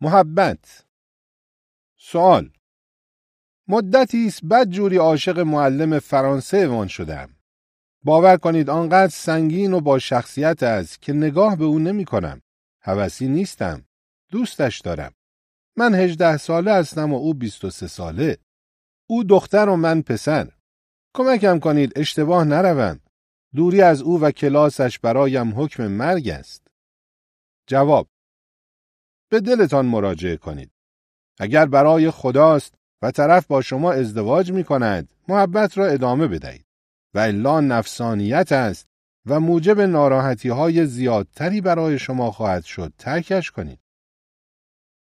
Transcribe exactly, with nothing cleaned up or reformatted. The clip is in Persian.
محبت. سوال: مدتی است بدجوری عاشق معلم فرانسه وان شدم. باور کنید آنقدر سنگین و با شخصیت است که نگاه به او نمی کنم. هوسی نیستم. دوستش دارم. من هجده ساله هستم و او بیست و سه ساله. او دختر و من پسر. کمکم کنید اشتباه نروم. دوری از او و کلاسش برایم حکم مرگ است. جواب: به دلتان مراجعه کنید. اگر برای خداست و طرف با شما ازدواج می کند، محبت را ادامه بدهید. و الا نفسانیت است و موجب ناراحتی های زیادتری برای شما خواهد شد، ترکش کنید.